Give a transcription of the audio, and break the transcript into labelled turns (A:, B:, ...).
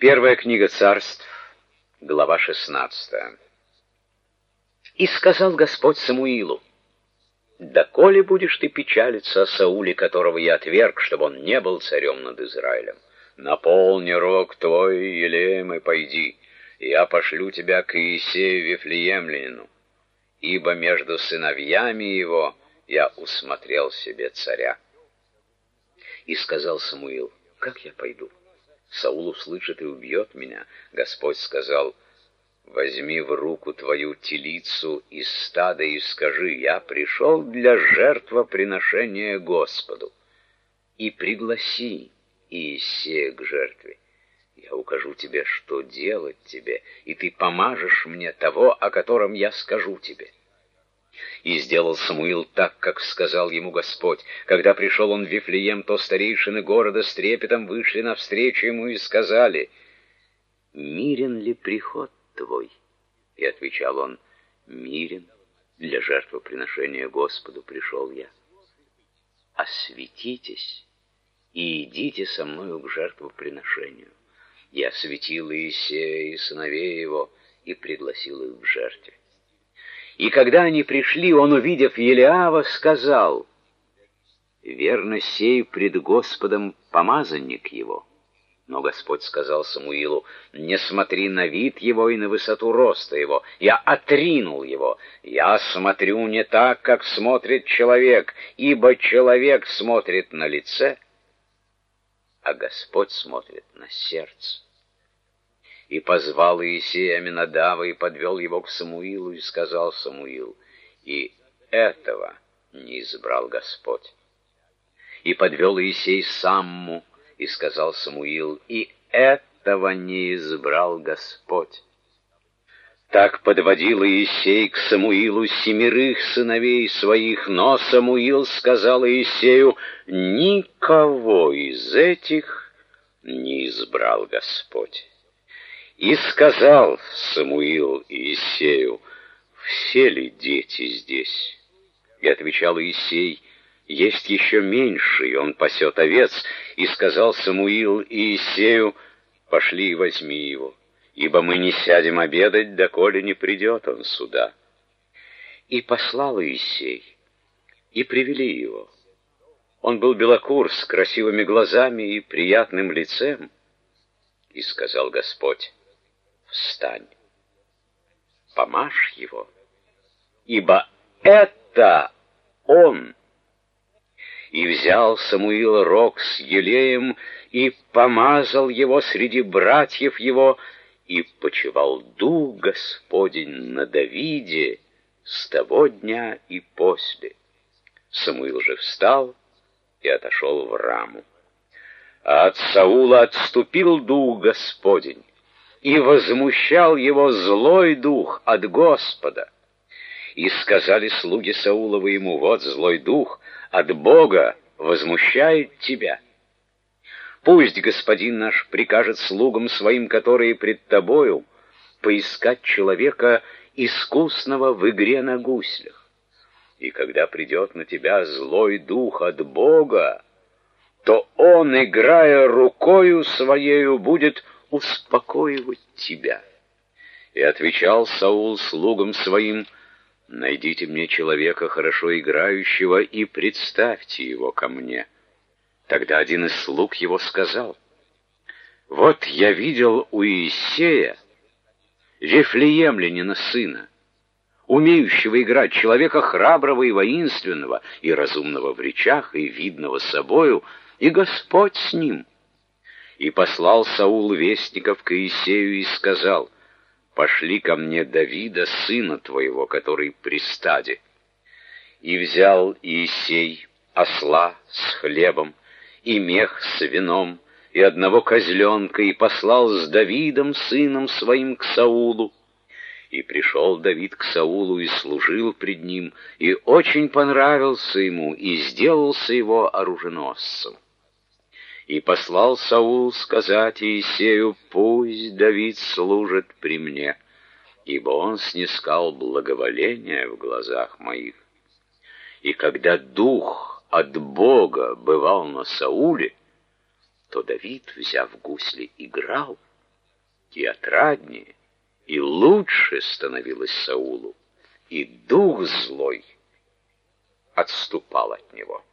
A: Первая книга Царств, глава 16. «И сказал Господь Самуилу: доколе будешь ты печалиться о Сауле, которого я отверг, чтобы он не был царем над Израилем? Наполни рог твой елеем и пойди, и я пошлю тебя к Иисею Вифлеемлянину, ибо между сыновьями его я усмотрел себе царя». И сказал Самуил: как я пойду? Саул услышит и убьет меня. Господь сказал: возьми в руку твою телицу из стада и скажи: я пришел для жертвоприношения Господу. И пригласи Иисея к жертве. Я укажу тебе, что делать тебе, и ты помажешь мне того, о котором я скажу тебе. И сделал Самуил так, как сказал ему Господь. Когда пришел он в Вифлеем, то старейшины города с трепетом вышли навстречу ему и сказали: мирен ли приход твой? И отвечал он: мирен, для жертвоприношения Господу пришел я. Осветитесь и идите со мною к жертвоприношению. Я осветил Иисея и сыновей его и пригласил их к жертве. И когда они пришли, он, увидев Елиава, сказал: верно, сей пред Господом помазанник его. Но Господь сказал Самуилу: не смотри на вид его и на высоту роста его. Я отринул его. Я смотрю не так, как смотрит человек, ибо человек смотрит на лице, а Господь смотрит на сердце. И позвал Иисея Аминадава и подвел его к Самуилу, и сказал Самуил: и этого не избрал Господь. И подвел Иисей Самму, и сказал Самуил: и этого не избрал Господь. Так подводил Иисей к Самуилу 7 сыновей своих, но Самуил сказал Иисею: никого из этих не избрал Господь. И сказал Самуил Иисею: все ли дети здесь? И отвечал Иисей: есть еще меньший, он пасет овец. И сказал Самуил Иисею: пошли и возьми его, ибо мы не сядем обедать, доколе не придет он сюда. И послал Иисей, и привели его. Он был белокур, с красивыми глазами и приятным лицем. И сказал Господь: встань, помажь его, ибо это он. И взял Самуил рог с елеем и помазал его среди братьев его, и почивал дух Господень на Давиде с того дня и после. Самуил же встал и отошел в Раму. А от Саула отступил дух Господень, и возмущал его злой дух от Господа. И сказали слуги Сауловы ему: вот злой дух от Бога возмущает тебя. Пусть господин наш прикажет слугам своим, которые пред тобою, поискать человека, искусного в игре на гуслях. И когда придет на тебя злой дух от Бога, то он, играя рукою своею, будет успокоивать тебя. И отвечал Саул слугам своим: найдите мне человека, хорошо играющего, и представьте его ко мне. Тогда один из слуг его сказал: вот я видел у Иисея Вифлеемлянина сына, умеющего играть, человека храброго и воинственного, и разумного в речах, и видного собою, и Господь с ним. И послал Саул вестников к Иисею и сказал: пошли ко мне Давида, сына твоего, который при стаде. И взял Иисей осла с хлебом, и мех с вином, и одного козленка, и послал с Давидом, сыном своим, к Саулу. И пришел Давид к Саулу и служил пред ним, и очень понравился ему, и сделался его оруженосцем. И послал Саул сказать Иисею: пусть Давид служит при мне, ибо он снискал благоволение в глазах моих. И когда дух от Бога бывал на Сауле, то Давид, взяв гусли, играл, И отраднее, и лучше становилось Саулу, и дух злой отступал от него.